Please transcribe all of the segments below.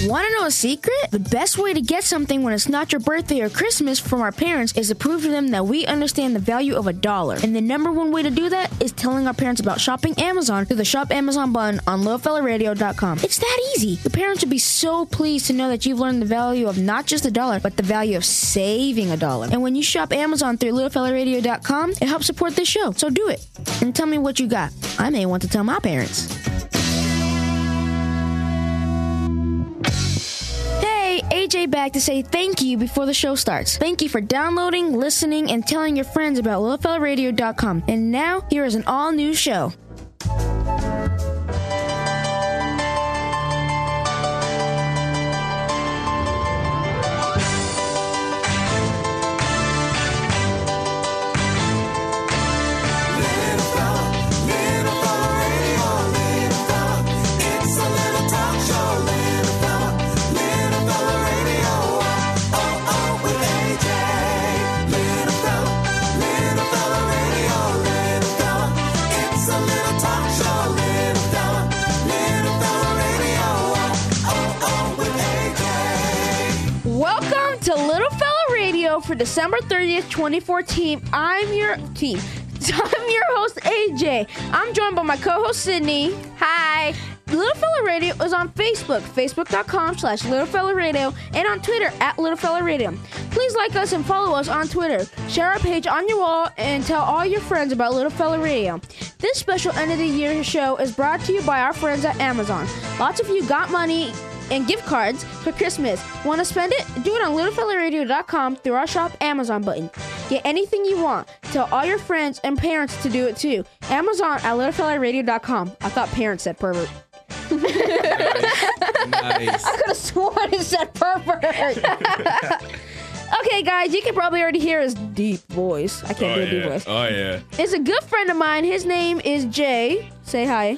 Want to know a secret? The best way to get something when it's not your birthday or Christmas from our parents is to prove to them that we understand the value of $1. And the number one way to do that is telling our parents about shopping Amazon through the Shop Amazon button on littlefellaradio.com. It's that easy. Your parents would be so pleased to know that you've learned the value of not just $1, but the value of saving $1. And when you shop Amazon through littlefellaradio.com, it helps support this show. So do it. And tell me what you got. I may want to tell my parents. AJ back to say thank you before the show starts. Thank you for downloading, listening, and telling your friends about littlefellaradio.com. And now, here is an all-new show. For December 30th, 2014, I'm your host, AJ. I'm joined by my co-host, Sydney. Hi. Little Fella Radio is on Facebook, facebook.com/LittleFellaRadio, and on Twitter @LittleFellaRadio. Please like us and follow us on Twitter. Share our page on your wall and tell all your friends about Little Fella Radio. This special end of the year show is brought to you by our friends at Amazon. Lots of you got money and gift cards for Christmas. Want to spend it? Do it on littlefellaradio.com through our Shop Amazon button. Get anything you want. Tell all your friends and parents to do it too. Amazon at littlefellaradio.com. I thought parents said pervert. Nice. I could have sworn it said pervert. Okay, guys, you can probably already hear his deep voice. I can't do a deep voice. Oh, yeah. It's a good friend of mine. His name is Jay. Say hi.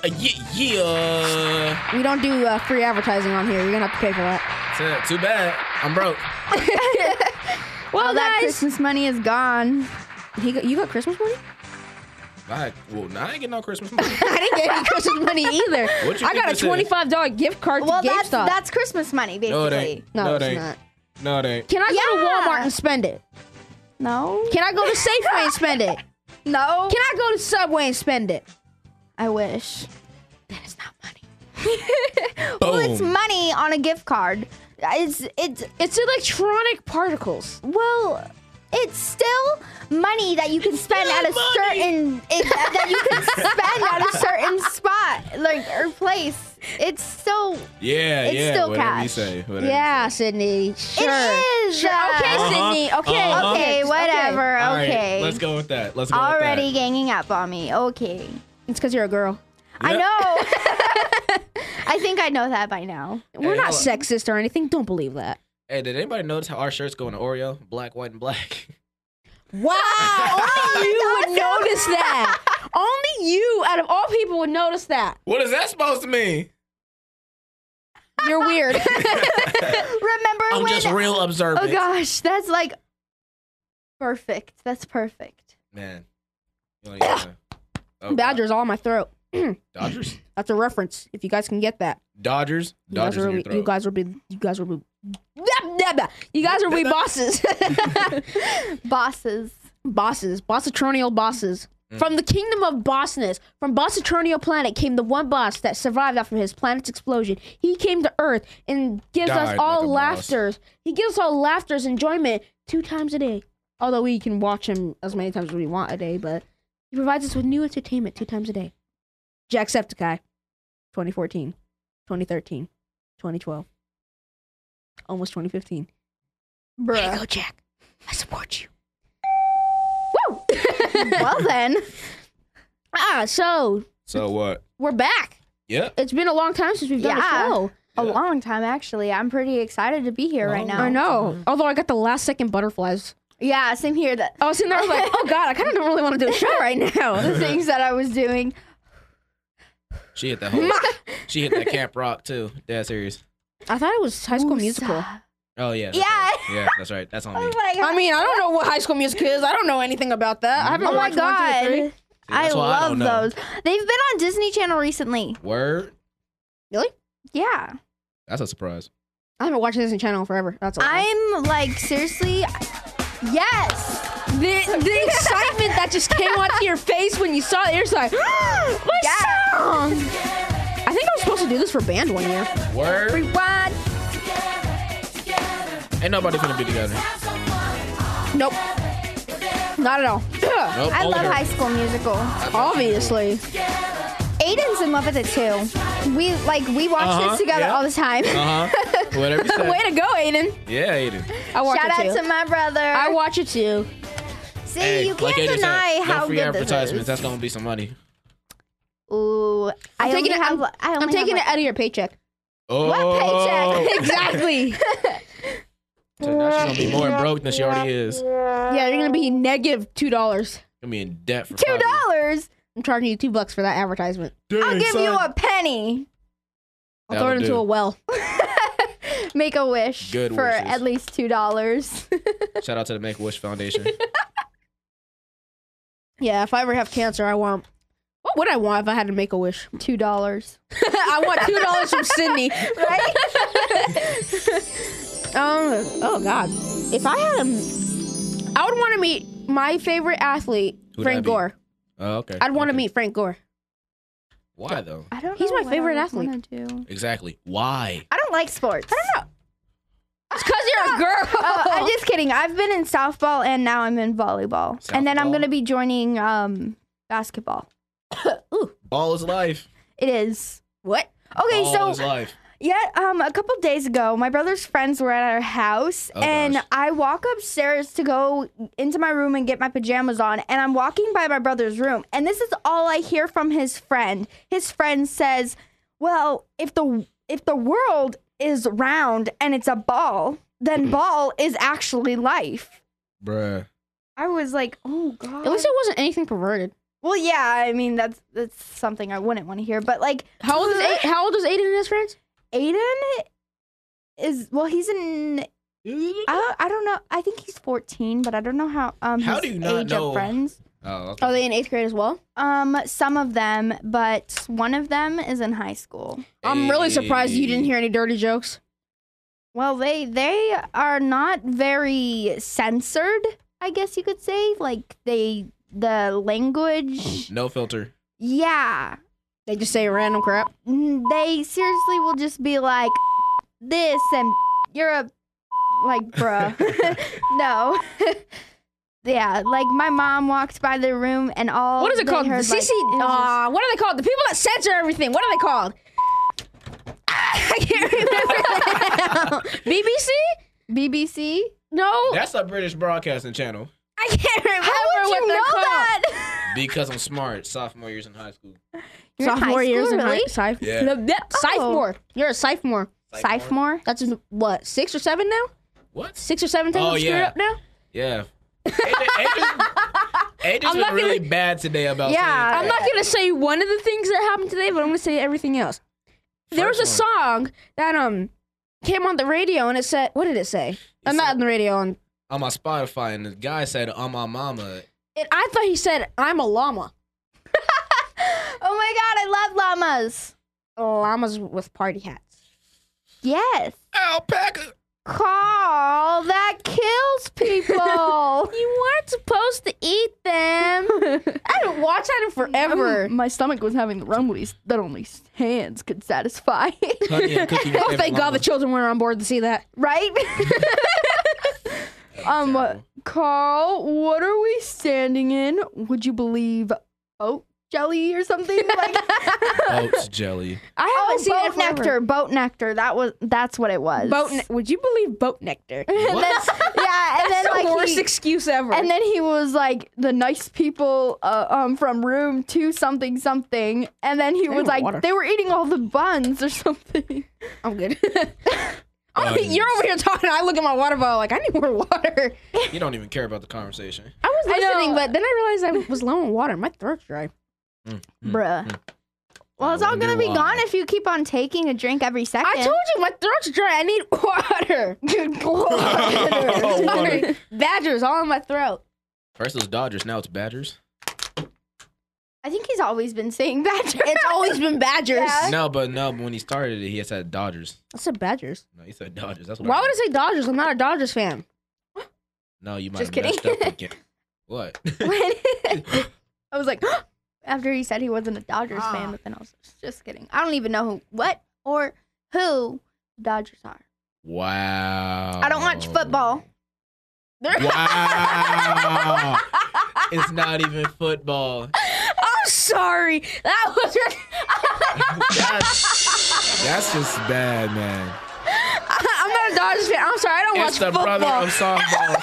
Yeah. We don't do free advertising on here. You're going to have to pay for that. Too bad. I'm broke. Well, that Christmas money is gone. You got Christmas money? I ain't getting no Christmas money. I didn't get any Christmas money either. I got a $25 gift card to GameStop. Well, that's Christmas money, basically. No, it's not. No, it ain't. Can I go to Walmart and spend it? No. Can I go to Safeway and spend it? No. Can I go to Subway and spend it? I wish. That is not money. Well, it's money on a gift card. It's electronic particles. Well, it's still money that you can spend at a certain spot, or place. It's still still cash. Yeah, Sydney. Sure. It is. Sure. Okay, Sydney. Okay. Okay, whatever. Okay. Right, let's go with that. Already ganging up on me. Okay. It's because you're a girl. Yep. I know. I think I know that by now. We're not sexist or anything. Don't believe that. Hey, did anybody notice how our shirts go in Oreo? Black, white, and black. Wow. Only you would notice that. Only you, out of all people, would notice that. What is that supposed to mean? You're weird. Remember I'm just real observant. Oh, gosh. That's perfect. That's perfect. Man. Badger's all in my throat. Dodgers? That's a reference. If you guys can get that. Dodgers in your throat. You guys will be bosses. Bosses. Bossatronial bosses. From the kingdom of Bossness, from Bossatronial planet came the one boss that survived after his planet's explosion. He came to Earth and gives us all laughters. He gives us all laughters, enjoyment 2 times a day. Although we can watch him as many times as we want a day, but he provides us with new entertainment 2 times a day. Jacksepticeye, 2014, 2013, 2012, almost 2015. Bruh. There you go, Jack. I support you. Woo! Well then. So what? We're back. Yeah. It's been a long time since we've done a show. A long time, actually. I'm pretty excited to be here right now. I know. Although I got the last second butterflies. Yeah, same here. I was sitting there, I was like, oh God, I kind of don't really want to do a show right now. The things that I was doing. She hit that Camp Rock too. Dead serious. I thought it was High School Musical. Oh yeah. Yeah, that's right. That's on me. I mean, I don't know what High School Musical is. I don't know anything about that. I haven't watched 1, 2, 3. I love those. They've been on Disney Channel recently. Word? Really? Yeah. That's a surprise. I haven't watched Disney Channel forever. That's all. I'm like, seriously, yes. The excitement that just came onto your face when you saw it, you're just like, my song! I think I was supposed to do this for band one year. Word. Rewind. Ain't nobody finna be together. Nope. Not at all. Nope, I only love her. High School Musical. Obviously. Aiden's in love with it too. We watch this together all the time. Whatever you say. Way to go, Aiden. Yeah, Aiden. I watch Shout it out too. to my brother. I watch it too. See, Hey, you like can't Aiden deny said, how no free good this advertisements. is. That's gonna be some money. Ooh, I'm taking it out of your paycheck. Oh. What paycheck? Exactly. So now she's gonna be more broke than she already is. Yeah, you're gonna be negative $2. Gonna be in debt for $2. I'm charging you $2 for that advertisement. I'll give you a penny. I'll throw it into a well. Make a wish Good for wishes. at least $2. Shout out to the Make-A-Wish Foundation. Yeah, if I ever have cancer, I want. What would I want if I had to make a wish? $2. I want $2 from Sydney. Right? Oh God. If I had I would want to meet my favorite athlete, Who'd Frank that be? Gore. Oh, okay. I'd want to Okay. meet Frank Gore. Why though? I don't He's know my what favorite I would athlete. wanna do. Exactly. Why? I don't like sports. I don't know. It's because you're a girl. I'm just kidding. I've been in softball and now I'm in volleyball. And then I'm Softball? going to be joining basketball. Ooh, Ball is life. It is. what? Okay, Ball is so life. yeah, a couple days ago, my brother's friends were at our house, Oh, and gosh. I walk upstairs to go into my room and get my pajamas on, and I'm walking by my brother's room, and this is all I hear from his friend. His friend says, "Well, if the world is round and it's a ball, then ball is actually life." Bruh. I was like, "Oh God." At least it wasn't anything perverted. Well, yeah, I mean that's something I wouldn't want to hear, but like, How old is Aiden and his friends? Aiden is he's in. I don't know. I think he's 14, but I don't know how his do you not age know? of friends. Oh, okay. Are they in 8th grade as well? Some of them, but one of them is in high school. I'm really surprised you didn't hear any dirty jokes. Well, they are not very censored, I guess you could say. Like the language. No filter. Yeah. They just say random crap. They seriously will just be like this and you're a bruh. No. Yeah, like my mom walked by the room and all. What is it they called? heard, The like, CC. it was What are they called? The people that censor everything. What are they called? I can't remember now. BBC? BBC. No, That's a British broadcasting channel. I can't remember How would what you they're know called. that? Because I'm smart. Sophomore years in high school. You're in Sophomore high years school, in really? Sophomore. You're a sophomore. Sophomore. That's what, 6 or 7 now? What? 6 or 7 times Oh, I'm screwed yeah. up now? Yeah. Aiden I'm been not really gonna- bad today about Yeah. saying I'm not going to say one of the things that happened today, but I'm going to say everything else. There was a First one. song that came on the radio and it said, what did it say? I'm said- not on the radio. on my Spotify, and the guy said, "I'm my mama." I thought he said, I'm a llama. Oh my god, I love llamas. Llamas with party hats. Yes. Alpaca. Carl, that kills people. You weren't supposed to eat them. I haven't watched that in forever. My stomach was having the rumblies that only hands could satisfy. Honey and cookie. Oh, thank God the children were on board to see that. Right? Carl, what are we standing in? Would you believe oat jelly or something like Oats jelly. I haven't seen it boat nectar, forever. boat nectar. That's what it was. Would you believe boat nectar? And then, yeah, and then That's the like worst excuse ever. and then he was like the nice people from room 2 something something, and then he was need like water. they were eating all the buns or something. I'm good. You're over here talking. I look at my water bottle like I need more water. You don't even care about the conversation. I was I know. listening, but then I realized I was low on water. My throat's dry. Bruh. Well, it's all wonder gonna be why. gone if you keep on taking a drink every second. I told you my throat's dry. I need water. Water. Badgers all in my throat. First it was Dodgers, now it's Badgers. I think he's always been saying Badgers. It's always been Badgers. Yeah. No, but when he started it, he had said Dodgers. I said Badgers. No, he said Dodgers. That's what Why would I say Dodgers? I'm not a Dodgers fan. No, you might Just have messed kidding. up again. What? I was like, after he said he wasn't a Dodgers fan, but then I was just kidding. I don't even know who the Dodgers are. Wow. I don't watch football. Wow. It's not even football. I'm sorry. That was. That's just bad, man. I'm not a Dodgers fan. I'm sorry. I don't It's watch the football. brother of softball.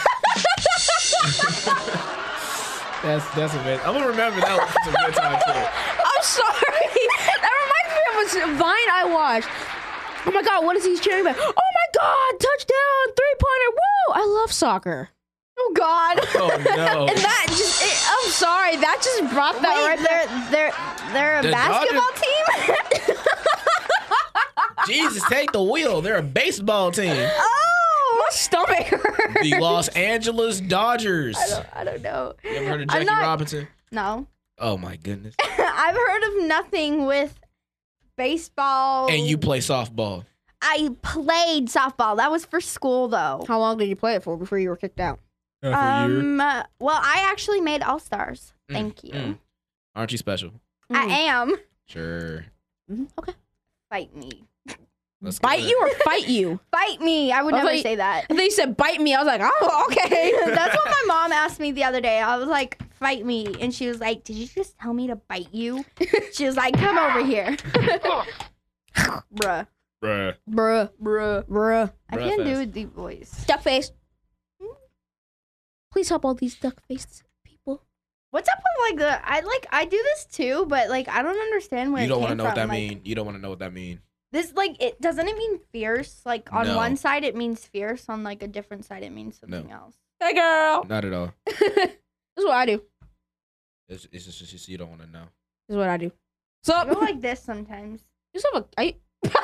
That's amazing. I'm gonna remember that one. It's a good time too. I'm sorry. That reminds me of a Vine I watched. Oh my God, what is he cheering about? Oh my God, touchdown, 3-pointer, woo! I love soccer. Oh God. Oh no. And that I'm sorry, that just brought that right back. They're a The basketball team. Jesus, take the wheel. They're a baseball team. Oh, My stomach hurts. The Los Angeles Dodgers. I don't know. You ever heard of I'm Jackie not- Robinson? No, Oh my goodness. I've heard of nothing with baseball. And you play softball. I played softball. That was for school though. How long did you play it for before you were kicked out? For a year. Well, I actually made All Stars. Thank you. Aren't you special? I am. Sure. Okay. Fight me. Let's go Bite there. you or fight you? Fight me. I would I was never like- say that. And they said bite me. I was like, oh, okay. That's what my mom asked me the other day. I was like, fight me. And she was like, did you just tell me to bite you? She was like, come over here. Bruh. Bruh. Bruh. Bruh. Bruh. I Bruh can't do fest. a deep voice. Duck face. Please help all these duck faced people. What's up with I do this too, but like I don't understand where You it don't came want to know what from. that Like, mean. You don't want to know what that mean. This it doesn't it mean fierce? Like on No. one side it means fierce, on like a different side it means something else. Hey, girl. Not at all. This is what I do. It's just you don't want to know. This is what I do. I So, go like this sometimes. you still have a.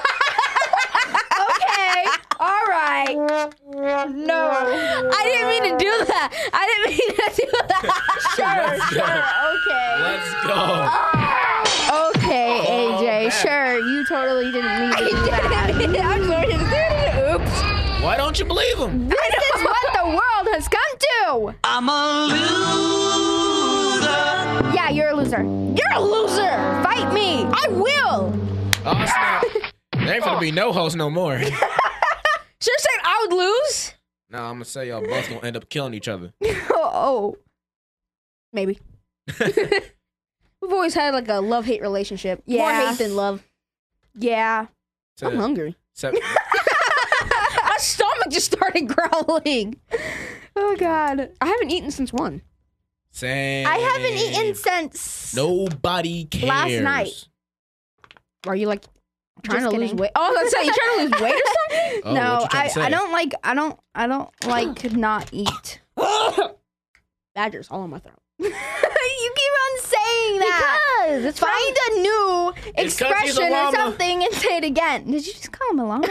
Okay. All right. No. I didn't mean to do that. I didn't mean to do that. Let's go. Okay. Okay, AJ. man. Sure, you totally didn't mean to do that. I'm sorry. Oops. Why don't you believe him? This is what the world has come to. I'm a loser. Yeah, you're a loser. You're a loser. Fight me. I will. Oh, snap. There ain't gonna be no host no more. Should have said I would lose. No, I'm gonna say y'all both gonna end up killing each other. Oh. Maybe. We've always had like a love-hate relationship. More Yeah. hate than love. Yeah. I'm hungry. So, My stomach just started growling. Oh God. I haven't eaten since 1. same. I haven't eaten since Nobody cares. last night. Are you like trying Just to lose kidding. weight? Oh, let's say you trying to lose weight or something? Oh, No, what you trying to say? I don't like not eat. Badgers all on my throat. You keep on saying that. Because it's Find a new It's 'cause he's a expression or llama. something and say it again. Did you just call him a llama?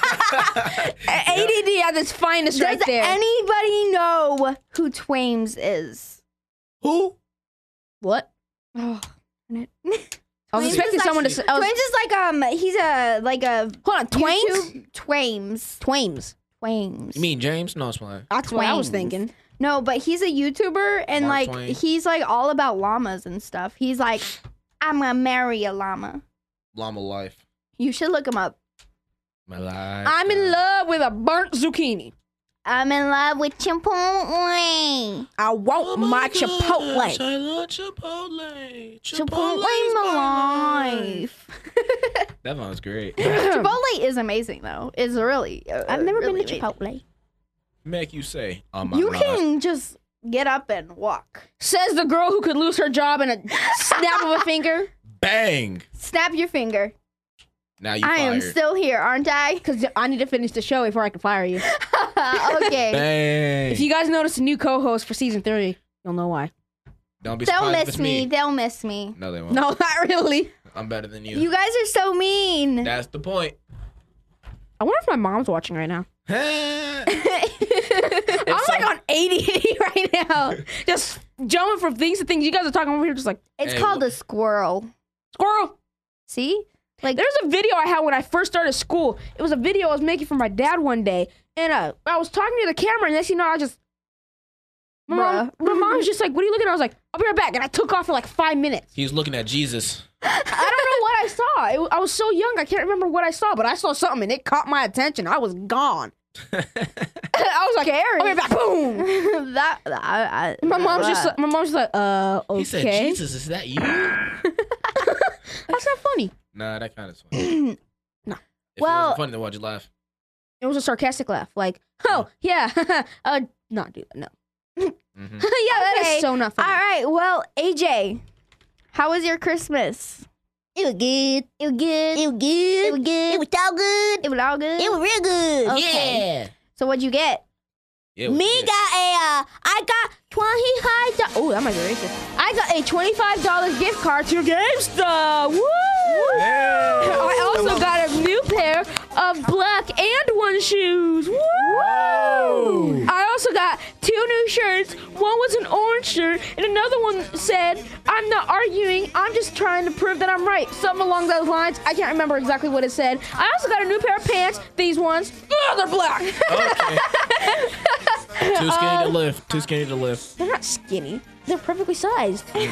ADD at its finest Does right there. anybody know who Twames is? Who? What? Oh. I was Twames expecting is someone to say. I was- Twames is he's a hold on, Twains? YouTube- Twames. Twames. Twames. You mean James? No, it's fine. That's what I was Twains. thinking. No, but he's a YouTuber and Mark like Twain. he's like all about llamas and stuff. He's like, I'm gonna marry a llama. Llama life. You should look him up. My life. I'm in love with a burnt zucchini. I'm in love with Chipotle. I want my Chipotle. I love Chipotle. Chipotle my life. That one was great. Chipotle is amazing though. It's really. I've never really been to amazing. Chipotle. Make you say, oh my You life. can just get up and walk. Says the girl who could lose her job in a snap of a finger. Bang. Snap your finger. Now you I fired. am still here, aren't I? Because I need to finish the show before I can fire you. Okay. Bang. If you guys notice a new co-host for season 3, you'll know why. Don't be They'll surprised if miss it's me. They'll miss me. No, they won't. No, not really. I'm better than you. You guys are so mean. That's the point. I wonder if my mom's watching right now. It's I'm like on ADD right now. Just jumping from things to things. You guys are talking over here just like It's called a squirrel. squirrel. See? Like There's a video I had when I first started school. It was a video I was making for my dad one day, and I was talking to the camera, and next thing you know, I just my mom was just like, "What are you looking at?" I was like, "I'll be right back," and I took off for like 5 minutes. He was looking at Jesus. I don't know what I saw. I was so young, I can't remember what I saw, but I saw something, and it caught my attention. I was gone. I was like, "I'll be right back." Boom. My mom's just like, okay. He said, "Jesus, is that you?" That's not funny. Nah, that kind of funny. No. If it wasn't funny, then why'd you laugh? It was a sarcastic laugh, like, "Oh yeah, not do that, no." Mm-hmm. Yeah, that is so not funny. All right. Well, AJ, how was your Christmas? It was good. It was good. It was good. It was good. It was all good. It was all good. It was real good. Okay. Yeah. So what'd you get? Yeah, it was Me good. got I got $25. Oh, that might be racist. I got a $25 gift card to GameStop. Woo! Yeah. I also got a new pair of black and one shoes. Woo! Whoa. I also got 2 new shirts. One was an orange shirt, and another one said, "I'm not arguing. I'm just trying to prove that I'm right." Something along those lines. I can't remember exactly what it said. I also got a new pair of pants. These ones. Oh, they're black. Okay. Too skinny to lift. Too skinny to lift. They're not skinny. They're perfectly sized. Okay.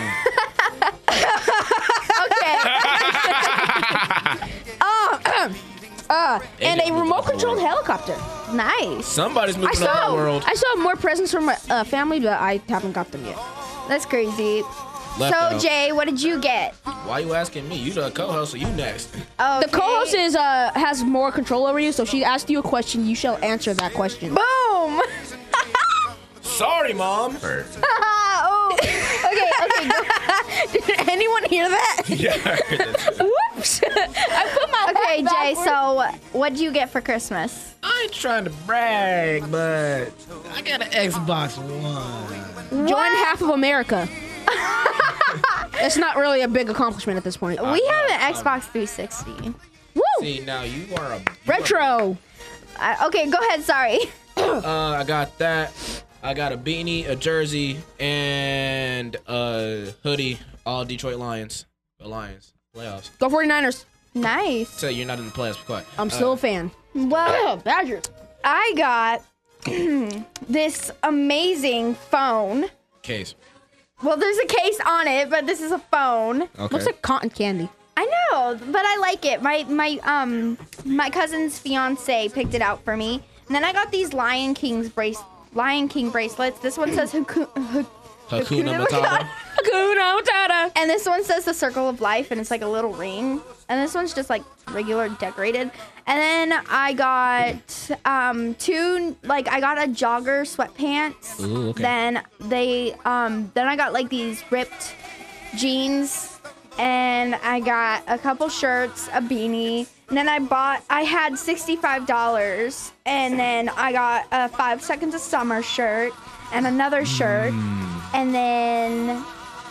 And a remote-controlled helicopter. Nice. Somebody's moving up the world. I saw more presents from my family, but I haven't got them yet. That's crazy. Left So, out. Jay, what did you get? Why you asking me? You the co-host, so you next. Oh, The co-host is has more control over you, so she asked you a question. You shall answer that question. Boom. Sorry, Mom. Oh. Okay. Did anyone hear that? Yeah, I heard that too. Whoops! I put my Okay, hat Jay. backwards. So, what'd you get for Christmas? I ain't trying to brag, but I got an Xbox One. Join half of America. It's not really a big accomplishment at this point. We have an Xbox 360. Woo! See, now you are a Retro. Okay, go ahead. Sorry. I got that. I got a beanie, a jersey, and a hoodie. All Detroit Lions. The Lions. Playoffs. Go 49ers. Nice. So you're not in the playoffs, be quiet. I'm still a fan. Well, Badgers. I got this amazing phone. Case. Well, there's a case on it, but this is a phone. Okay. Looks like cotton candy. I know, but I like it. My cousin's fiance picked it out for me, and then I got these Lion King bracelets. This one says Hakuna Hakuna Matata. Hakuna Matata. and this one says the Circle of Life, and it's like a little ring. And this one's just like regular decorated. And then I got I got a jogger sweatpants. Ooh, okay. Then I got like these ripped jeans, and I got a couple shirts, a beanie. And then I had $65, and then I got a 5 Seconds of Summer shirt and another shirt, and then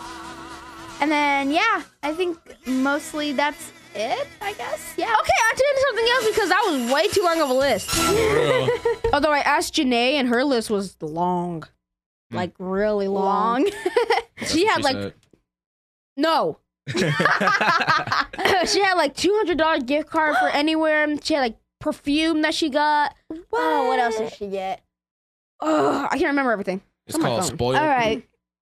yeah, I think mostly that's it, I guess. Yeah. Okay, I did something else because that was way too long of a list. Although I asked Janae, and her list was long. Like, really long. She had like... No. She had like $200 gift card for anywhere. She had like perfume that she got. Oh, what else did she get? Oh, I can't remember everything. It's on my called phone. Spoiled. All right.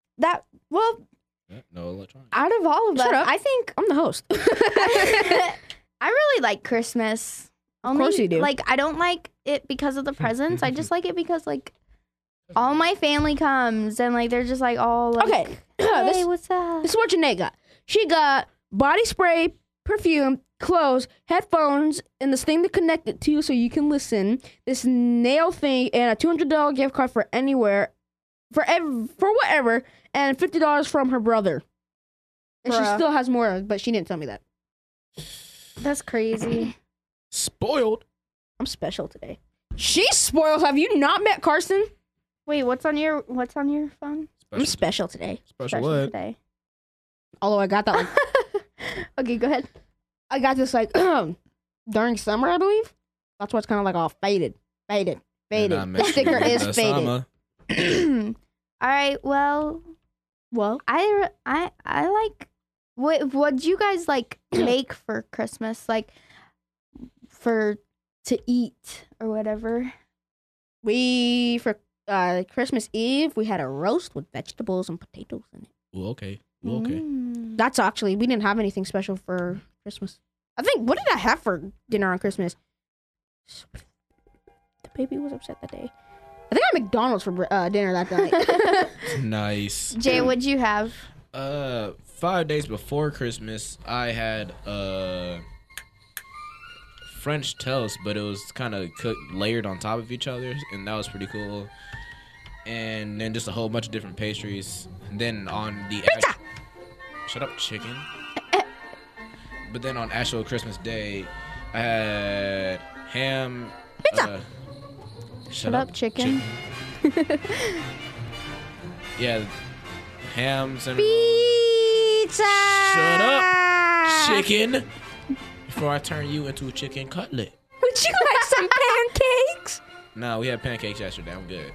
No electronics. Out of all of us, Shut up. I think I'm the host. I really like Christmas. Only, course you do. Like, I don't like it because of the presents. I just like it because, like, all my family comes and, like, they're just, like, all, like, Okay. hey, what's up? This is what Janae got. She got body spray, perfume, clothes, headphones, and this thing to connect it to so you can listen. This nail thing and a $200 gift card for anywhere, for whatever, and $50 from her brother. And she Bruh. still has more, but she didn't tell me that. That's crazy. Spoiled. I'm special today. She's spoiled. Have you not met Carson? Wait, what's on your phone? I'm special today. Special what? today. Although I got that like Okay, go ahead. I got this like during summer, I believe. That's why it's kind of like all faded. The sticker is faded. All right, well, Well, I like. What do you guys like make for Christmas? Like to eat or whatever. for Christmas Eve, we had a roast with vegetables and potatoes in it. Well, okay. Well, okay. That's actually, we didn't have anything special for Christmas. I think, what did I have for dinner on Christmas? The baby was upset that day. I think I had McDonald's for dinner that night. Nice. Jay, what'd you have? 5 days before Christmas, I had French toast, but it was kind of cooked layered on top of each other, and that was pretty cool. And then just a whole bunch of different pastries. And then on the shut up, chicken. But then on actual Christmas Day, I had ham. Pizza. Shut up, chicken. Yeah, hams and Pizza! Shut up, chicken. Before I turn you into a chicken cutlet. Would you like some pancakes? No, we had pancakes yesterday. I'm good.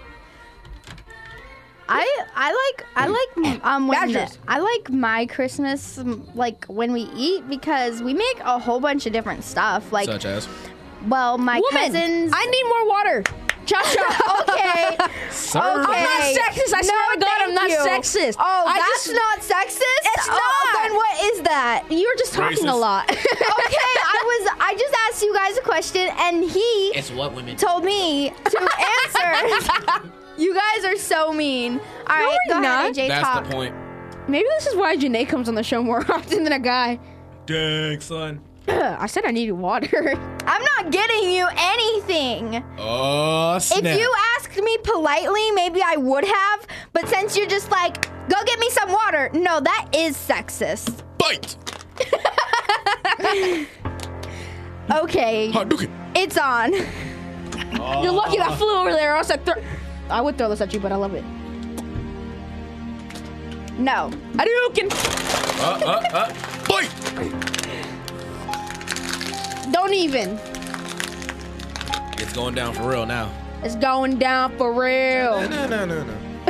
I like my Christmas like when we eat because we make a whole bunch of different stuff. Like, Such as? well, my cousins. I need more water. Chop chop. Okay. Sir. I'm not sexist. I swear to God, I'm not sexist. Oh, I that's just- not sexist? It's Oh, not. then what is that? You were just talking Racist. a lot. Okay, I just asked you guys a question and he It's what women told me to answer. You guys are so mean. All right, we're go not. ahead, AJ, That's talk. the point. Maybe this is why Janae comes on the show more often than a guy. Dang, son. I said I needed water. I'm not getting you anything. Oh, snap. If you asked me politely, maybe I would have. But since you're just like, go get me some water. No, that is sexist. Bite. Okay, Hadouken. it's on. You're lucky that flew over there. Or else I would throw this at you, but I love it. No. Hadouken! Bite. Don't even. It's going down for real now. It's going down for real. No.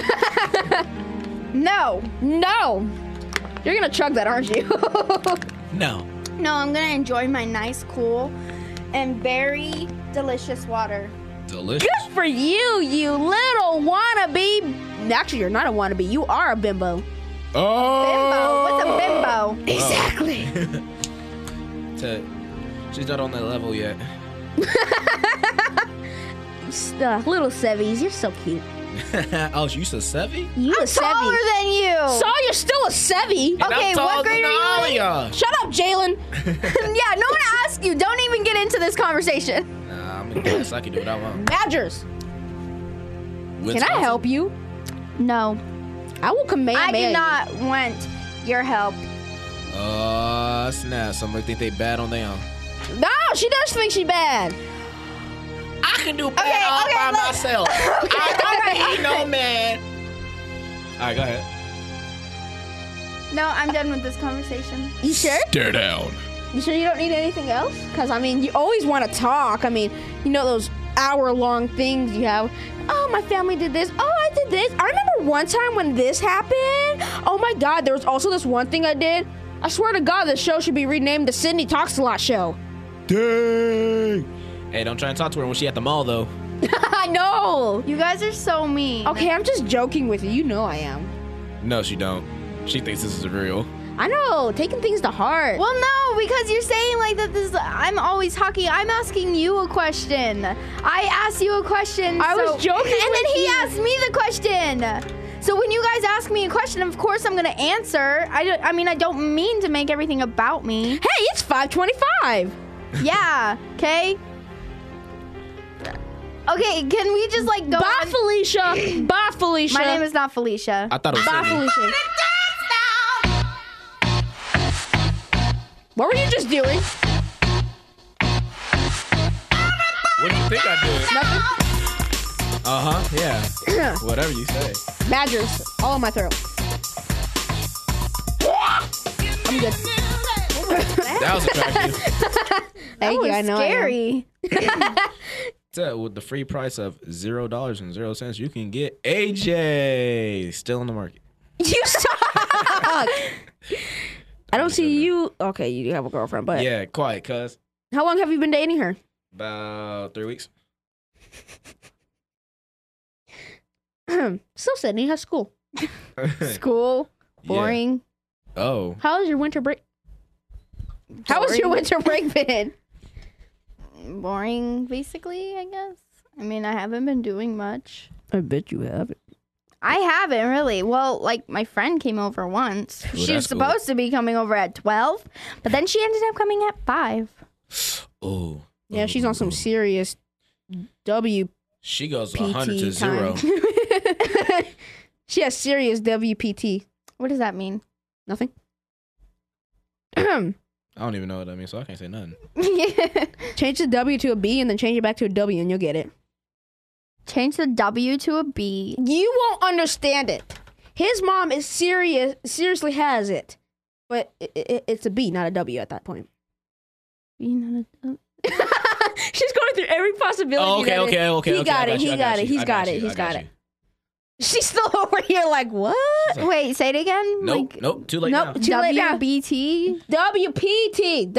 No. No. You're gonna chug that, aren't you? No. No, I'm gonna enjoy my nice, cool, and very delicious water. Delicious. Good for you, you little wannabe. Actually, you're not a wannabe. You are a bimbo. Oh. Bimbo. What's a bimbo? Exactly. She's not on that level yet. Little Sevies, you're so cute. Oh, you said Sevy? You a Taller Sevy. than you. So you're still a Sevy. And Okay, I'm taller what grade than are you all in? y'all. Shut up, Jalen. Yeah, no one asked you. Don't even get into this conversation. Nah, I'm a guess. I can do what I want. Badgers, can I Wisconsin? help you? No, I will command I do you. not want your help. Snap. Somebody think they bad on their own. No, she does think she's bad. I can do bad all by look. myself. I don't need no man. All right, go ahead. No, I'm done with this conversation. You sure? Stare down. You sure you don't need anything else? Because, I mean, you always want to talk. I mean, you know those hour-long things you have. Oh, my family did this. Oh, I did this. I remember one time when this happened. Oh, my God. There was also this one thing I did. I swear to God, this show should be renamed the Sydney Talks a Lot Show. Dang. Hey, don't try and talk to her when she at the mall, though. I know. You guys are so mean. Okay, I'm just joking with you. You know I am. No, she don't. She thinks this is real. I know. Taking things to heart. Well, no, because you're saying like that. I'm always talking. I'm asking you a question. I asked you a question. I was joking and then with he you. asked me the question. So when you guys ask me a question, of course I'm gonna answer. I mean, I don't mean to make everything about me. Hey, it's 5:25. Yeah. Okay. Okay. Can we just like go? Bye, on? Felicia. Bye, Felicia. My name is not Felicia. I thought it was Bye, Sydney. Felicia. What were you just doing? What do you think I did? Nothing. Yeah. Whatever you say. Badgers all on my throat. I'm good. That was attractive. Thank you. I know. I am. Scary. So, with the free price of $0.00, you can get AJ still in the market. You suck. I don't see you. Okay, you do have a girlfriend, but Yeah, quiet, cuz. how long have you been dating her? About 3 weeks. Still sitting at school. School, boring. Oh. How was your winter break? How was your winter break been? Boring, basically, I guess. I mean, I haven't been doing much. I bet you haven't. I haven't really. Well, like my friend came over once. Ooh, She was that's cool. supposed to be coming over at 12, but then she ended up coming at 5. Oh. Yeah, she's on some serious WPT She goes 100 to 0. time. She has serious WPT. What does that mean? Nothing. I don't even know what that means, so I can't say nothing. Change the W to a B and then change it back to a W and you'll get it. Change the W to a B. You won't understand it. His mom is seriously has it. But it's a B, not a W at that point. B, not a- She's going through every possibility. Oh, okay. He got it. He got it. He's got it. He's got it. She's still over here like, what? Wait, say it again. Nope, too late Nope. now. Too late now. WBT. WPT.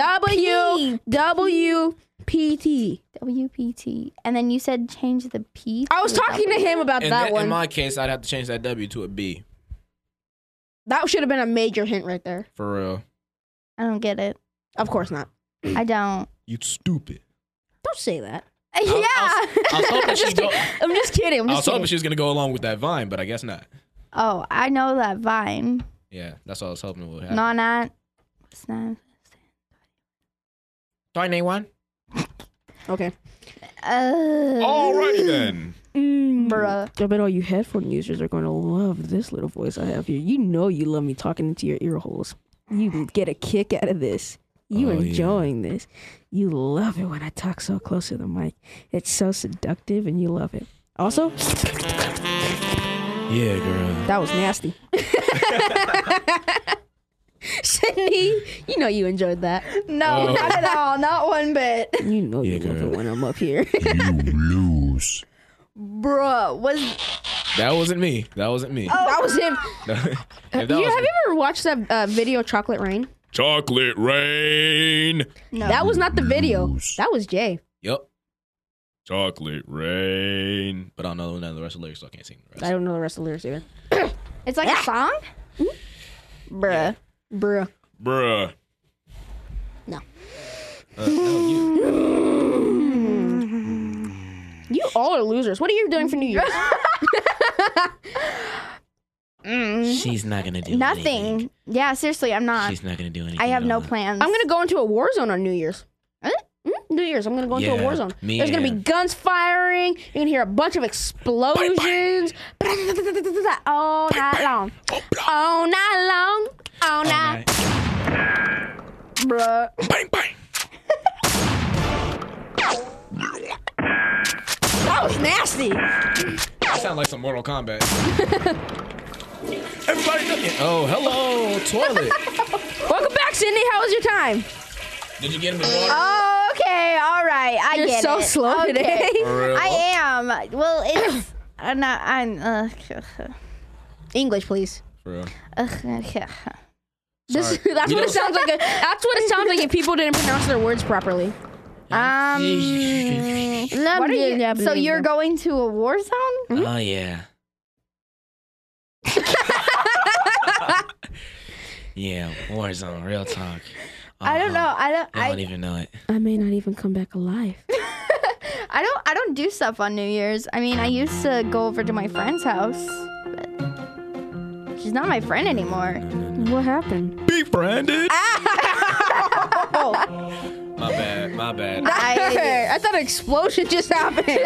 WPT. WPT. And then you said change the P. I was talking to him about that one. In my case, I'd have to change that W to a B. That should have been a major hint right there. For real. I don't get it. Of course not. I don't. You stupid. Don't say that. I was hoping she'd go. I'm just kidding. I was hoping she was gonna go along with that Vine, but I guess not. Oh, I know that Vine. Yeah, that's what I was hoping would happen. No, not. What's that? 21. Okay. Alrighty then. Bruh. I bet all you headphone users are going to love this little voice I have here. You know you love me talking into your ear holes. You get a kick out of this. You enjoying this. You love it when I talk so close to the mic. It's so seductive and you love it. Also, Yeah, girl. that was nasty. Sydney, you know you enjoyed that. No, not at all. Not one bit. You know you love it when I'm up here. You lose. Bruh, That wasn't me. That wasn't me. That was him. If that Have was you ever watched that video, Chocolate Rain? Chocolate Rain. no. That was not the video. That was Jay. Yep. Chocolate Rain. But I don't know none of the rest of the lyrics, so I can't sing the rest. I don't know the rest of the lyrics either. It's like a song? Bruh. Bruh. Bruh. No. No, you. You all are losers. What are you doing for New Year's? She's not gonna do Nothing. anything. Yeah, seriously, I'm not. She's not gonna do anything. I have at no all. plans. I'm going to go into a war zone on New Year's. Huh? New Year's, I'm going to go into a Yeah, war zone. me There's going to be and- guns firing. You're going to hear a bunch of explosions. All night long. All night long. All night. Bruh. Bang bang. That was nasty. That sounds like some Mortal Kombat. Everybody looking. Oh, hello, toilet. Welcome back, Sydney. How was your time? Did you get in the water? Oh, okay, all right. I You're get so it. slow Okay. today. For real? I am. Well, it's I'm English, please. For real. This, Sorry. that's We what it don't- sounds like. That's what it sounds like if people didn't pronounce their words properly. so you're going to a war zone? Oh yeah. Yeah, Warzone, real talk. I don't know. I don't even know it. I may not even come back alive. I don't do stuff on New Year's. I mean, I used to go over to my friend's house, but she's not my friend anymore. What happened? Befriended. Oh, My bad. I thought an explosion just happened.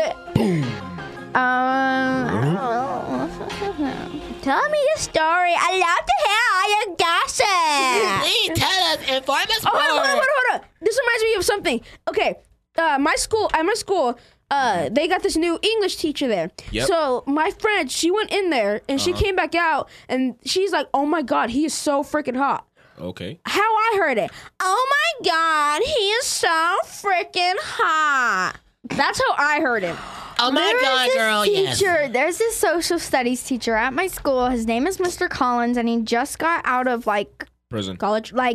I don't know. Tell me the story. I love to hear all your gossip. Please tell us, inform us Oh, hold on. This reminds me of something. Okay, at my school, they got this new English teacher there. Yep. So my friend, she went in there and she came back out and she's like, "Oh my God, he is so freaking hot." Okay. How I heard it. "Oh my God, he is so freaking hot." That's how I heard him. Oh my God, girl, yes. There's this social studies teacher at my school. His name is Mr. Collins, and he just got out of prison. College. yeah.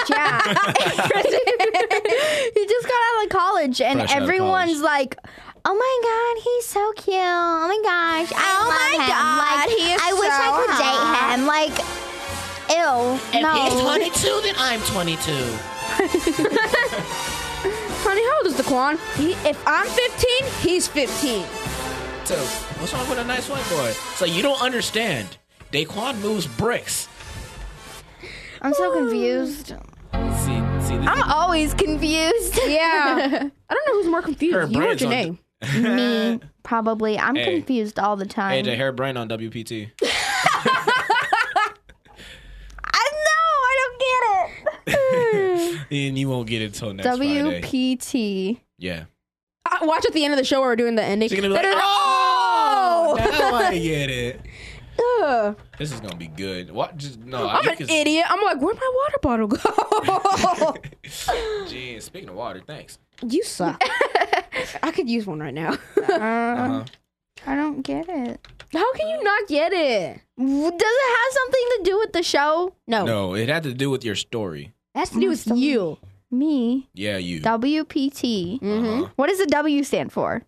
He just got out of college, and Fresh out of everyone's college. like, "Oh my God, he's so cute! Oh my gosh! Oh my God, he is I wish so I could hot. date him." Ew, If no. he's 22, then I'm 22. Honey, how old is Daquan? If I'm 15, he's 15. So, what's wrong with a nice white boy? So you don't understand. Daquan moves bricks. I'm so confused. See, I'm always confused. Yeah. I don't know who's more confused, Her you or brain's on Janae. Me, probably. I'm Hey. confused all the time. AJ, her brain on WPT. I don't get it. And you won't get it till next Friday. WPT. Yeah. Watch at the end of the show where we're doing the ending. She's gonna be like, oh, now I get it. Ugh. This is gonna be good. What? Just no. I'm an idiot. I'm like, where'd my water bottle go? Gee, speaking of water, thanks. You suck. I could use one right now. Uh-huh. I don't get it. How can you not get it? Does it have something to do with the show? No. No, it had to do with your story. It has to do with you. Me. Yeah, you. WPT. Mm-hmm. What does the W stand for?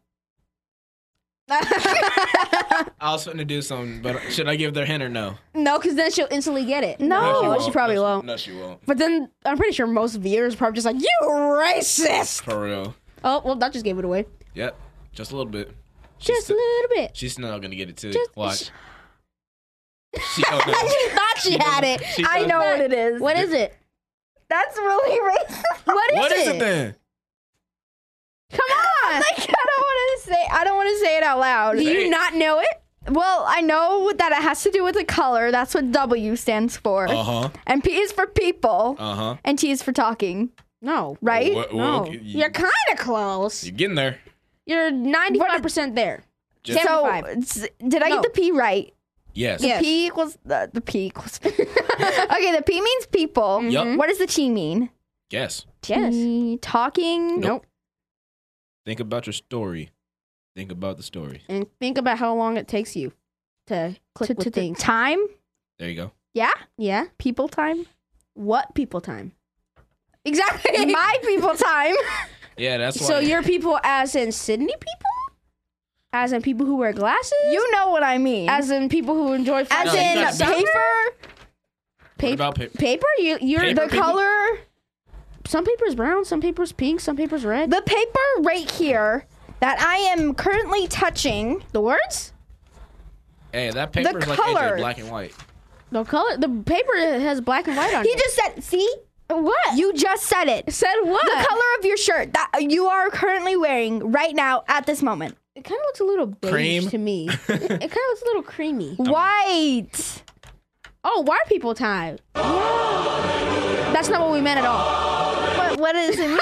I was going to do something, but should I give their hint or no? No, because then she'll instantly get it. No. She probably won't. No, she won't. But then I'm pretty sure most viewers are probably just like, you racist. For real. Oh, well, that just gave it away. Yep. Just a little bit. Just a little bit. She's not going to get it too. Just- Watch. She, oh, no. She thought she had it. She I does- know what it is. What is it? That's really racist. What is it then? Come on. I don't want to say it out loud. Do Say you it. not know it? Well, I know that it has to do with the color. That's what W stands for. Uh-huh. And P is for people. Uh-huh. And T is for talking. No. Right? No. okay, You're kind of close. You're getting there. You're 95% there. Just, Yeah. So, 75. did I No. get the P right? yes. Yeah. Yes. P equals the P equals. Okay, the P means people. Yup. What does the T mean? Yes. Yes. T, talking. Nope. Think about your story. Think about the story. And think about how long it takes you to click with things. Time. There you go. Yeah. Yeah. People time. What people time? Exactly. My people time. Yeah, that's why. So your people as in Sydney people? As in people who wear glasses? You know what I mean. As in people who enjoy As No, you in got summer? paper. What about paper? Paper? You're Paper The people? color. some paper's brown, some paper's pink, some paper's red. The paper right here that I am currently touching. The words? Hey, that paper is like color. AJ, black and white. The color. The paper has black and white on He it. just said, see? What? You just said it. said what? The color of your shirt that you are currently wearing right now at this moment. It kind of looks a little beige Cream? to me. It kind of looks a little creamy. White. Oh, white people time. That's not what we meant at all. What does it mean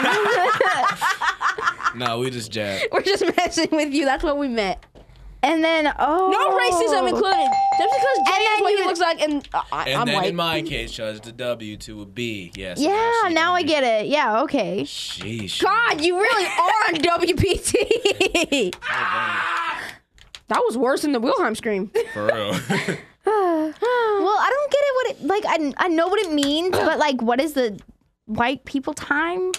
then? No, we just jabbed. We're just messing with you. That's what we meant. And then, No racism included. Just because Jay then is what he you- looks like, and And I'm then white. in my case, changed the W to a B. Yes. Yeah, now I get it. Yeah, okay. Sheesh. God, you really are on WPT. That was worse than the Wilhelm scream. For real. Well, I don't get it. What it like? I know what it means, but like, what is the white people time?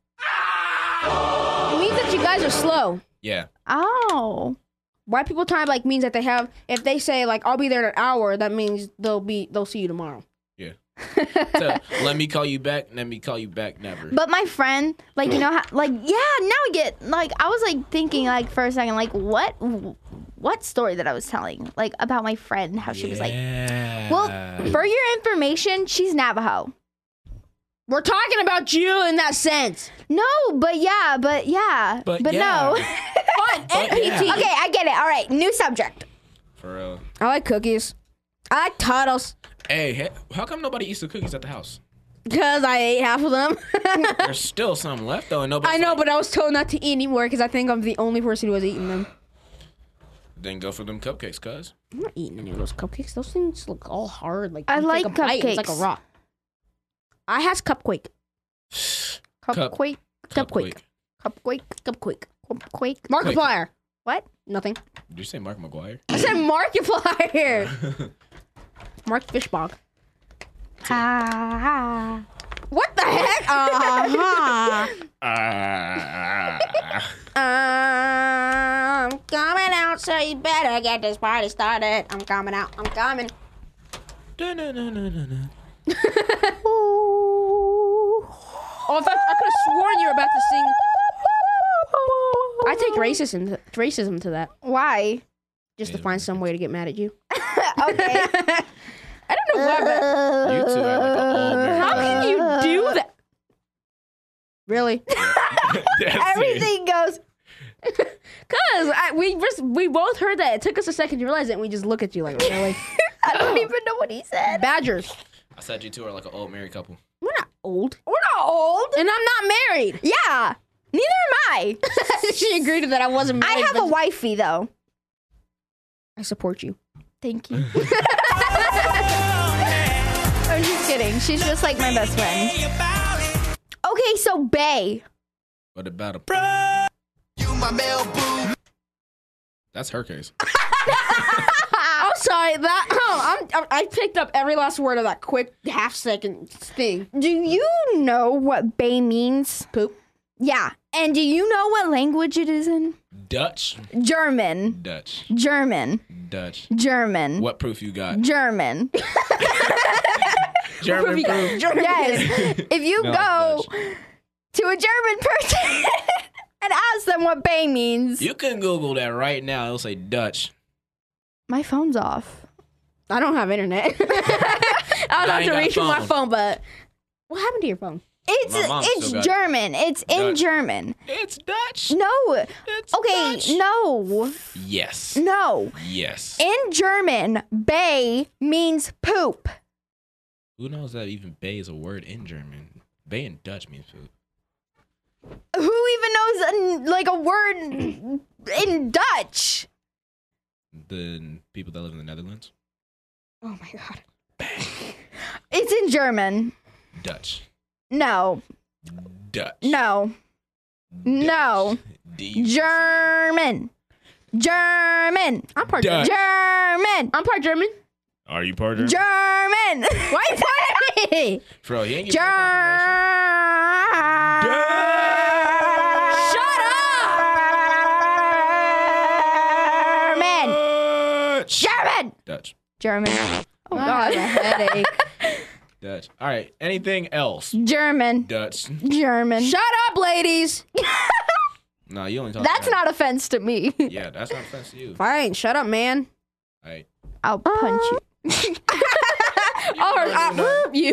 It means that you guys are slow. Yeah. Oh, White people time like means that they have. If they say like I'll be there in an hour, that means they'll see you tomorrow. Yeah. So, let me call you back. Let me call you back. Never. but my friend, like, you know, how, like, yeah. Now I get like, I was like thinking like for a second, like, what story that I was telling, like about my friend, how she was like, well, for your information, she's Navajo. We're talking about you in that sense. No, but yeah. But no. Fun. But NPT. yeah. Okay, I get it. All right, new subject. For real. I like cookies. I like turtles Hey, how come nobody eats the cookies at the house? because I ate half of them. There's still some left though, and nobody. I know, but I was told not to eat anymore because I think I'm the only person who has eaten them. Then go for them cupcakes, cuz. I'm not eating any of those cupcakes. Those things look all hard. Like I you like take a bite, it's like a cupcakes. rock. I has cupquake. Cupquake. Cupquake. Cupquake. Cupquake. Cupquake. Markiplier. What? Nothing. Did you say Mark McGuire? I said Markiplier. Mark Fishbog. Ah. What the heck? I'm coming out, so you better get this party started. I'm coming out. I'm coming. Oh, I could have sworn you were about to sing. I take racism to that. Why? Just to find some way to get mad at you. Okay. I don't know why, but You two are like an how can you do that? Really? Everything goes. Cause we both heard that. It took us a second to realize it, and we just look at you like, really? I don't even know what he said. Badgers. I said you two are like an old married couple. We're not old, We're not old. and I'm not married. Yeah. Neither am I. She agreed that I wasn't married. I have a wifey though. I support you. Thank you. I'm just kidding. She's just like my best friend. Okay, so Bay. What about a That's her case. I'm sorry. I picked up every last word of that quick half-second thing. Do you know what Bay means? Poop. Yeah. And do you know what language it is in? Dutch. German. Dutch. German. Dutch. German. What proof you got? German. German proof. Yes. If you No, go Dutch. to a German person and ask them what Bay means, You can Google that right now. It'll say Dutch. my phone's off. I don't have internet. I don't have ain't to got a reach for my phone. phone, but what happened to your phone? My mom still It's got it. German. It's in Dutch. German. It's Dutch. No. It's Okay, Dutch. no. Yes. No. Yes. In German, Bay means poop. Who knows that even bay is a word in German? Bay in Dutch means poop. Who even knows a word in Dutch? The people that live in the Netherlands? Oh my god. It's in German. Dutch. No. Dutch. No. No. D- German. German. I'm part Dutch. German. German. I'm part German. Are you part German? German. Why you part me? Bro, he ain't giving no confirmation. Shut German. Dutch. German. Oh I God. have a headache. Dutch. All right. Anything else? German. Dutch. German. Shut up, ladies. No, you only talk. That's not offense to me. Yeah, that's not offense to you. Fine, shut up, man. All right. I'll punch you. I'll whoop you.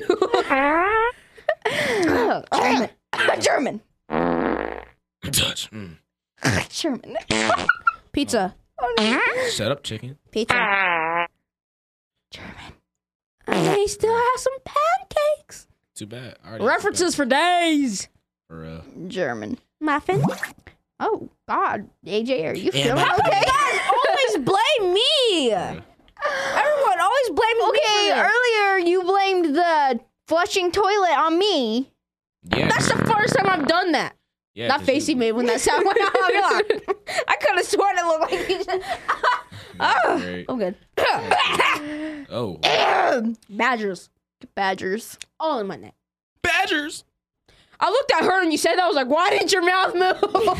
German. Dutch. Mm. German. Pizza. Shut up, chicken. Pizza. German. I still have some pancakes. Too bad. I already References for days. For real. German. Muffin. Oh God, AJ, are you Yeah, feeling my- okay? Always blame me. Everyone always blames me. Okay, for this. earlier you blamed the flushing toilet on me. Yeah. That's the first time I've done that. Yeah, That 'cause face he you- made when that sound went out. I could have sworn it looked like he just... That's great. I'm good. Oh. Badgers. Badgers. All in my neck. Badgers. I looked at her and you said that. I was like, why didn't your mouth move?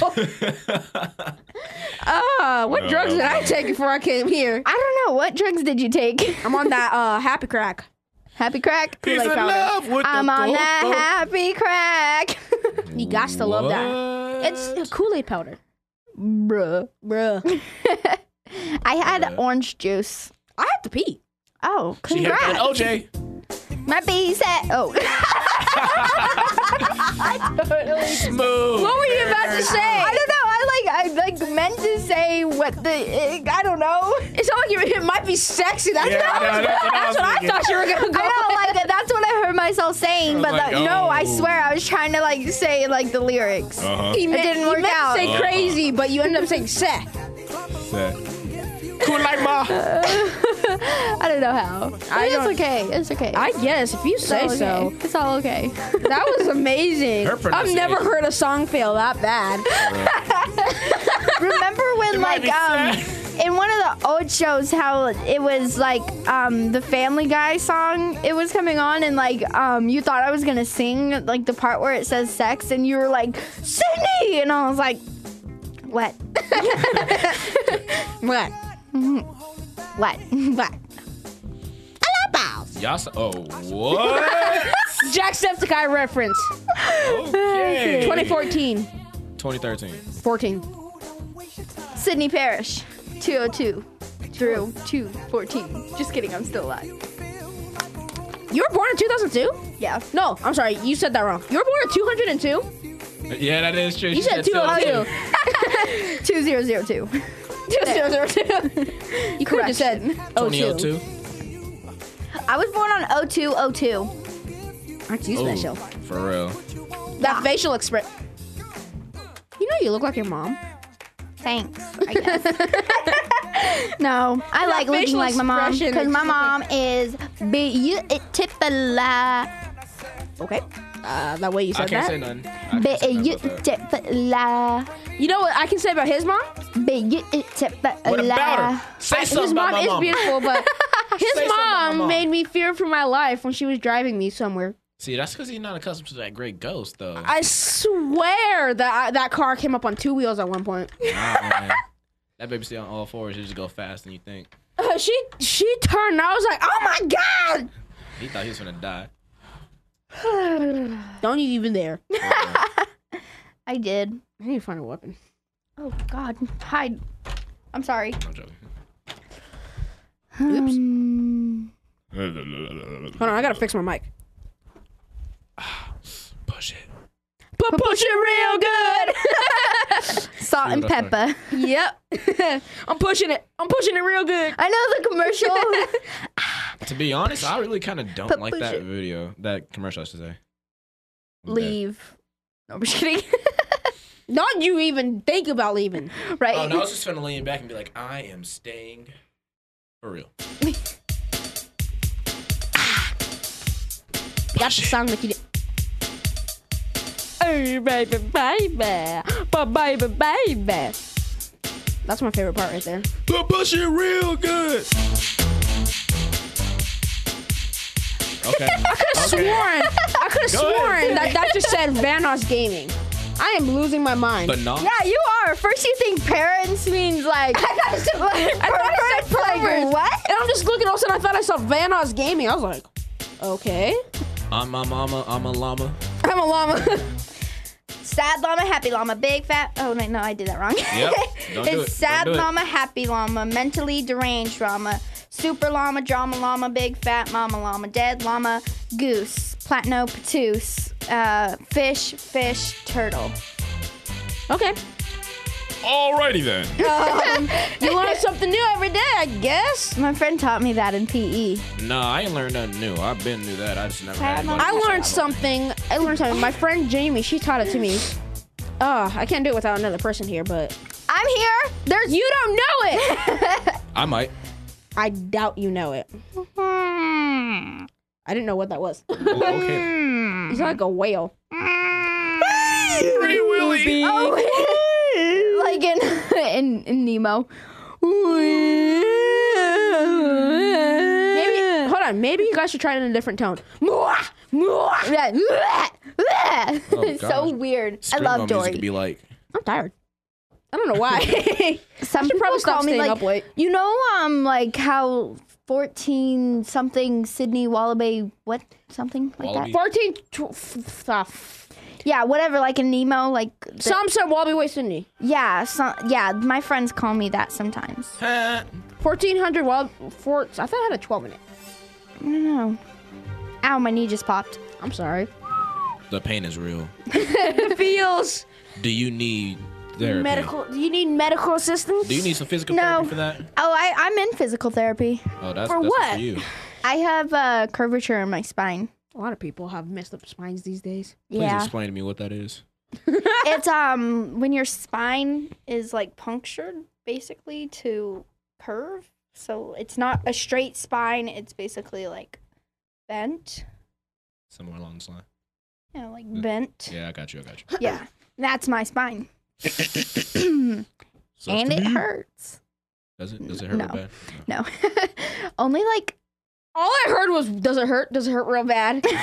What No, drugs no, did I no. take before I came here? I don't know. What drugs did you take? I'm on that Happy Crack. Happy crack? He's Kool-Aid in powder. love with I'm the on that cocoa. happy crack. You got to love that. What? It's a Kool-Aid powder. Bruh. Bruh. I had Bruh. orange juice. I have to pee. Oh, She had congrats. that OJ. My bee said, oh. Smooth. What were you about to say? I don't know. I meant to say what I don't know. It sounded like it might be sexy. That's, Yeah, not, no, that's what I that's was what I thinking. thought you were going to go I know, with. like that's what I heard myself saying, but like, no, I oh. swear I was trying to like say like the lyrics. Uh-huh. He meant, didn't he work meant out. to say crazy, but you ended up saying sex. Cool like ma. I don't know how. I It's don't- okay. It's okay. I guess, if you It's say all okay. so. It's all okay. That was amazing. Her I've never pronunciation. heard a song fail that bad. Remember when like in one of the old shows, how it was like the Family Guy song. It was coming on, and like you thought I was gonna sing like the part where it says sex, and you were like Sydney, and I was like, what? What? What? What? Y'all what? Jacksepticeye reference. Okay. 2014. 2013. 14. Sydney Parrish, 202 through 214. Just kidding, I'm still alive. You were born in 2002? Yeah. No, I'm sorry. You said that wrong. You were born in 202? Yeah, that is true. You said 202. 2002. 2002. You could have just said 02. 2002. I was born on 0202. Aren't you special? For real. That facial expression. You know you look like your mom. Thanks, I guess. No, I like looking facial like my mom expression because is my just mom is beautiful. Okay. That way you said I can't that. say nothing. I can't say nothing about that. Beautiful. You know what I can say about his mom? Beautiful. What about her? Say something His about mom my is mama. beautiful, but his Say something about my mom mom. made me fear for my life when she was driving me somewhere. See, that's because he's not accustomed to that great ghost, though. I swear that car came up on 2 wheels at one point. Nah, man. That baby stay on all fours. He just go fast than you think. She turned and I was like, oh my God! He thought he was gonna die. Don't you even dare. I did. I need to find a weapon. Oh God, hide. I'm sorry. I'm joking. Hold on, I gotta fix my mic. Push it. Push it real good. Salt and that's pepper. Yep. I'm pushing it real good. I know the commercial. To be honest, I really kind of don't like push that it. video. That commercial, I should say. Leave. No, I'm just kidding. Don't you even think about leaving. Right. Oh, no, I was just gonna lean back and be like, I am staying for real. That's the song that you did. Hey, baby, baby, baby. That's my favorite part right there. But push it real good. Okay. I could have Go sworn ahead. that just said Vanos Gaming. I am losing my mind. But not. Yeah, you are. First you think parents means like. I thought it said like, perverts. What? And I'm just looking, all of a sudden I thought I saw Vanos Gaming. I was like, okay. I'm my mama. I'm a llama. I'm a llama. Sad llama, happy llama, big fat. Oh no, I did that wrong. Yep. Don't do It's it. sad Don't do it. llama, happy llama, mentally deranged llama, super llama, drama llama, big fat mama llama, dead llama, goose, platano, patus, fish, turtle. Okay. Alrighty then. You learn something new every day, I guess. My friend taught me that in PE. No, I ain't learned nothing new. I've been knew that. I just never Sad had llama. anybody I say learned something. My friend Jamie, she taught it to me. I can't do it without another person here, but I'm here. There's you don't know it. I might. I doubt you know it. I didn't know what that was. Okay. He's like a whale. Free Willy. Oh, like in Nemo. Maybe hold on. Maybe you guys should try it in a different tone. It's so gosh. weird. I Screamo love music Dory. could be like. I'm tired. I don't know why. Some should people probably stop call me staying like, up late. you know, like how 14 something Sydney Wallaby, what something like Wallaby. that. 14 stuff. Yeah, whatever, like in Nemo, like Some said Wallaby Way Sydney. yeah, my friends call me that sometimes. 1400 wild forts. I thought it had a 12 in it. I don't know. Ow, my knee just popped. I'm sorry. The pain is real. It feels Do you need therapy? medical. Do you need medical assistance? Do you need some physical No. therapy for that? Oh, I'm in physical therapy. Oh, that's For that's what? for you. I have curvature in my spine. A lot of people have messed up spines these days. Please Yeah. explain to me what that is. It's when your spine is like punctured basically to curve. So it's not a straight spine, it's basically like bent. Somewhere along this line. Yeah, like bent. Yeah, I got you. Yeah. That's my spine. and it hurts. Does it? Does it hurt No. real bad? No. Only like All I heard was, does it hurt? Does it hurt real bad? Does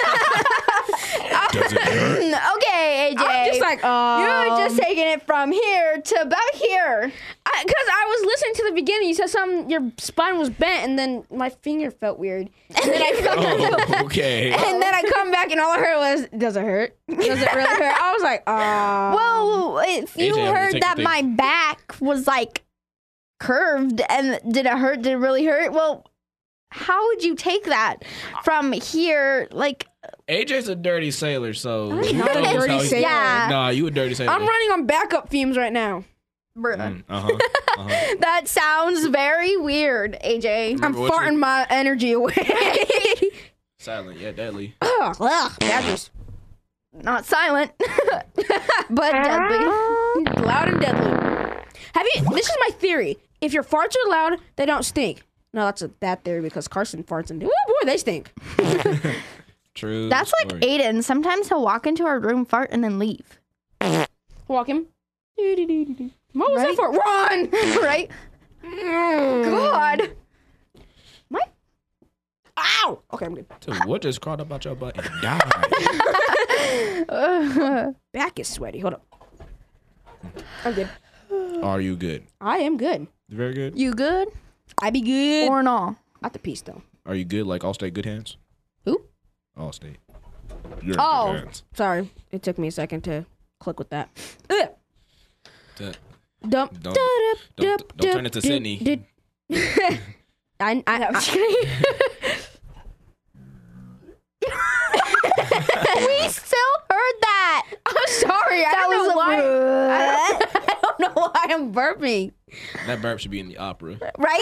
it hurt? okay, AJ. I'm just like, you're just taking it from here to about here. Because I was listening to the beginning. You said something, your spine was bent, and then my finger felt weird. And then I Okay. and then I come back, and all I heard was, does it hurt? Does it really hurt? I was like, Well, if you AJ, I'm gonna heard take that the my back was like curved and did it hurt? Did it really hurt? Well, how would you take that from here? Like, AJ's a dirty sailor, so I'm who not a knows dirty how he- sailor. Yeah. Nah, you a dirty sailor. I'm running on backup fumes right now. bruh. Uh-huh. That sounds very weird, AJ. I'm Remember what you- farting my energy away. Silent, yeah, deadly. Ugh, badgers. Not silent, but deadly. Loud and deadly. This is my theory. If your farts are loud, they don't stink. No, that's a bad theory because Carson farts and, oh boy, they stink. True. That's like story. Aiden. Sometimes he'll walk into our room, fart, and then leave. Walk him. What was Right? that for? Run! Right? God. Ow! Okay, I'm good. Dude, what just crawled up out your butt and died? Back is sweaty. Hold up. I'm good. Are you good? I am good. Very good. You good? I be good. Or no? At the piece, though. Are you good like Allstate good hands? Who? Allstate. You're in Oh, good hands. sorry. It took me a second to click with that. Ugh. Don't- Dump. Don't turn it to Sydney. I We still heard that. I'm sorry. I don't know why. I don't know why I'm burping. That burp should be in the opera. Right?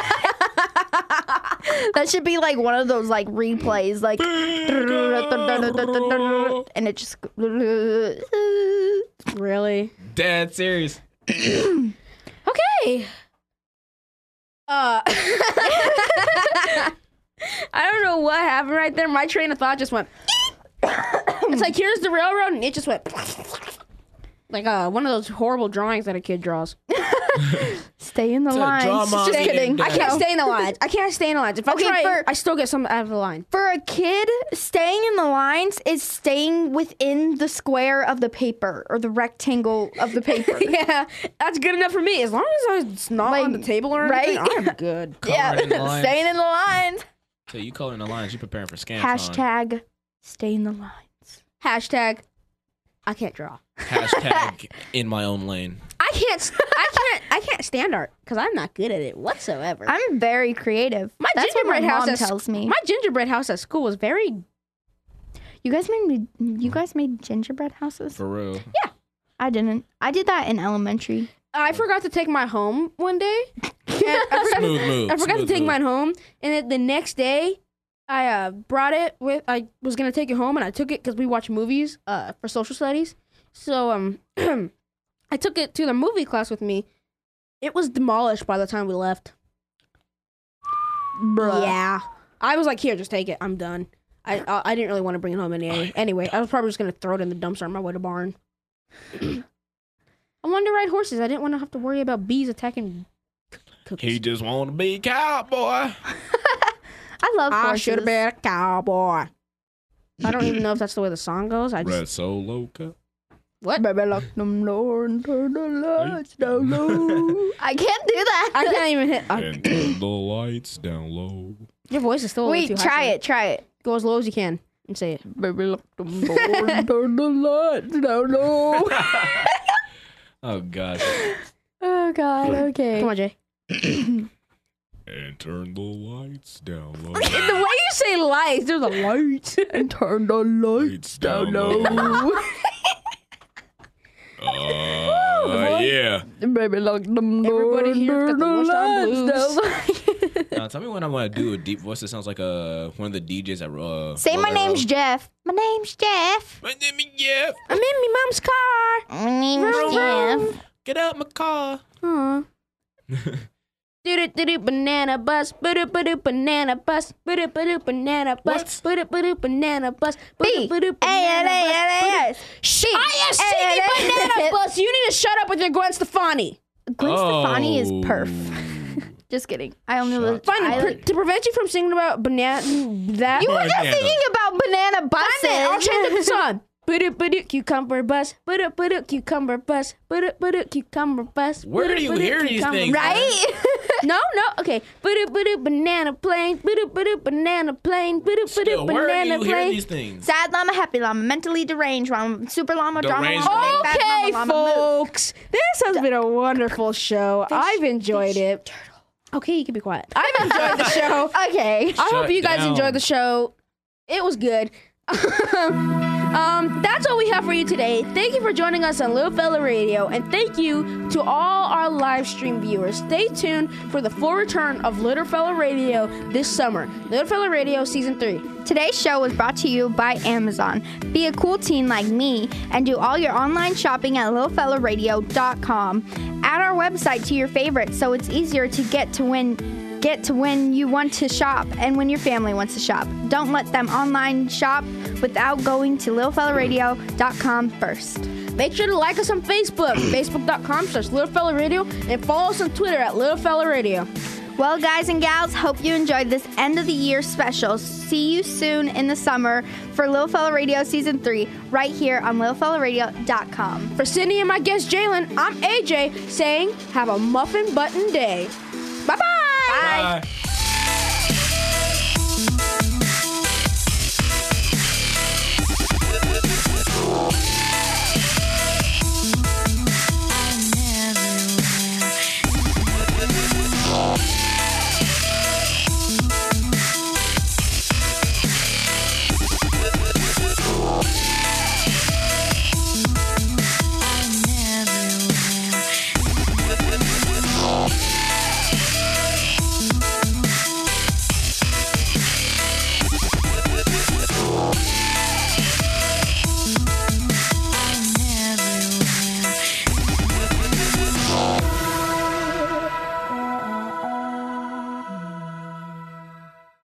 That should be like one of those like replays, like, and it just. Really? Dead serious. Okay. I don't know what happened right there. My train of thought just went. It's like, here's the railroad, and it just went. Like one of those horrible drawings that a kid draws. Stay in the To draw lines. mommy Just and kidding. dad. I can't stay in the lines. I can't stay in the lines. If I Okay, try, I still get something out of the line. For a kid, staying in the lines is staying within the square of the paper or the rectangle of the paper. Yeah, that's good enough for me. As long as it's not on the table or anything, right? I'm good. Yeah, Coloring the lines. staying in the lines. So you coloring the lines, you preparing for scam Hashtag stay in the lines. Hashtag, I can't draw. Hashtag in my own lane. I can't stand art because I'm not good at it whatsoever. I'm very creative. My That's what my gingerbread house mom at tells me. My gingerbread house at school was very. You guys made gingerbread houses? For real. I didn't. I did that in elementary. I forgot to take mine home one day. And I Smooth move. forgot to smooth take move. mine home, and then the next day, I brought it with. I was gonna take it home, and I took it because we watch movies for social studies. So I took it to the movie class with me. It was demolished by the time we left. Bruh. Yeah, I was like, "Here, just take it. I'm done." I didn't really want to bring it home anyway. I was probably just gonna throw it in the dumpster on my way to barn. I wanted to ride horses. I didn't want to have to worry about bees attacking cookies. He just want to be a cowboy. I love I horses. should have been a cowboy. I don't even know if that's the way the song goes. I just Red Solo Cup. what? Baby, lock them door and turn the lights down low. I can't do that. I can't even hit. And turn the lights down low. Your voice is still a little Wait, too high. try it. Go as low as you can and say it. Baby, lock them door and turn the lights down low. Oh, gosh. Oh, God. Okay. Come on, Jay. And turn the lights down low. The way you say lights, there's a light. And turn the lights down low. Yeah. Baby, lock them door Everybody and here's turn got the the Wish on lights Blues. down low. Now, tell me when I want to do a deep voice that sounds like one of the DJs at Say my name's Jeff. My name's Jeff. My name is Jeff. I'm in my mom's car. My name's Jeff. Get out my car. Aw. Do banana bus, banana bus, banana bus, banana bus, B. A-N-A-N-A-S. She. I am singing banana bus. You need to shut up with your Gwen Stefani. Gwen Stefani is perf. Just kidding. I only live. Fine. To prevent you from singing about banana, You were just singing about banana buses. I'll change up the song. Cucumber bus. Cucumber bus. Cucumber bus. Where do you hear these things? Right? No. Okay. Banana plane. Banana plane. Still, where do Banana you hear plane. these things? Sad llama, happy llama, mentally deranged llama, super llama, drama Deranged llama, big Okay, fat llama, llama, move. folks. This has been a wonderful show. I've enjoyed it. Okay, you can be quiet. I've enjoyed the show. Okay. I hope Shut you guys down. enjoyed the show. It was good. That's all we have for you today. Thank you for joining us on Little Fella Radio, and thank you to all our live stream viewers. Stay tuned for the full return of Little Fella Radio this summer. Little Fella Radio Season 3. Today's show was brought to you by Amazon. Be a cool teen like me and do all your online shopping at littlefellaradio.com. Add our website to your favorites so it's easier to get to when you want to shop and when your family wants to shop. Don't let them online shop without going to littlefellaradio.com first. Make sure to like us on Facebook, facebook.com/LittleFellaRadio, and follow us on Twitter at LittleFellaRadio. Well, guys and gals, hope you enjoyed this end of the year special. See you soon in the summer for Little Fella Radio Season 3 right here on littlefellaradio.com. For Cindy and my guest Jalen, I'm AJ saying have a muffin button day. Bye-bye. Bye.